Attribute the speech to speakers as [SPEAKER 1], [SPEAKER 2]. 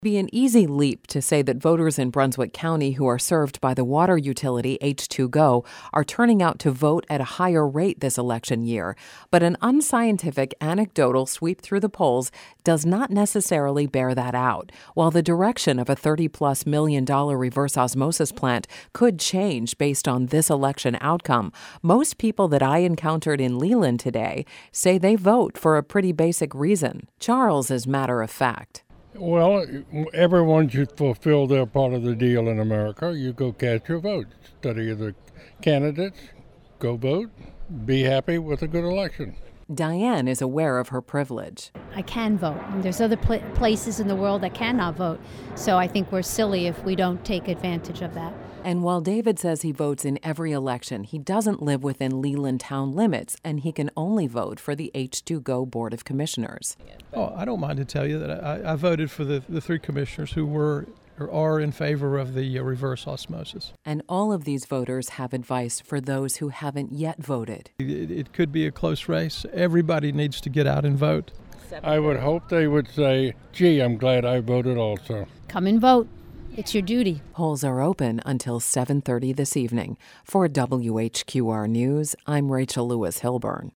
[SPEAKER 1] Be an easy leap to say that voters in Brunswick County who are served by the water utility H2Go are turning out to vote at a higher rate this election year. But an unscientific anecdotal sweep through the polls does not necessarily bear that out. While the direction of a $30+ million reverse osmosis plant could change based on this election outcome, most people that I encountered in Leland today say they vote for a pretty basic reason. Charles is matter of fact.
[SPEAKER 2] Well, everyone should fulfill their part of the deal in America. You go cast your vote. Study the candidates, go vote, be happy with a good election.
[SPEAKER 1] Diane is aware of her privilege.
[SPEAKER 3] I can vote. There's other places in the world that cannot vote. So I think we're silly if we don't take advantage of that.
[SPEAKER 1] And while David says he votes in every election, he doesn't live within Leland town limits, and he can only vote for the H2Go Board of Commissioners.
[SPEAKER 4] Oh, I don't mind to tell you that I voted for the three commissioners who were or are in favor of the reverse osmosis.
[SPEAKER 1] And all of these voters have advice for those who haven't yet voted.
[SPEAKER 4] It could be a close race. Everybody needs to get out and vote.
[SPEAKER 2] I would hope they would say, gee, I'm glad I voted also.
[SPEAKER 3] Come and vote. It's your duty.
[SPEAKER 1] Polls are open until 7:30 this evening. For WHQR News, I'm Rachel Lewis Hilburn.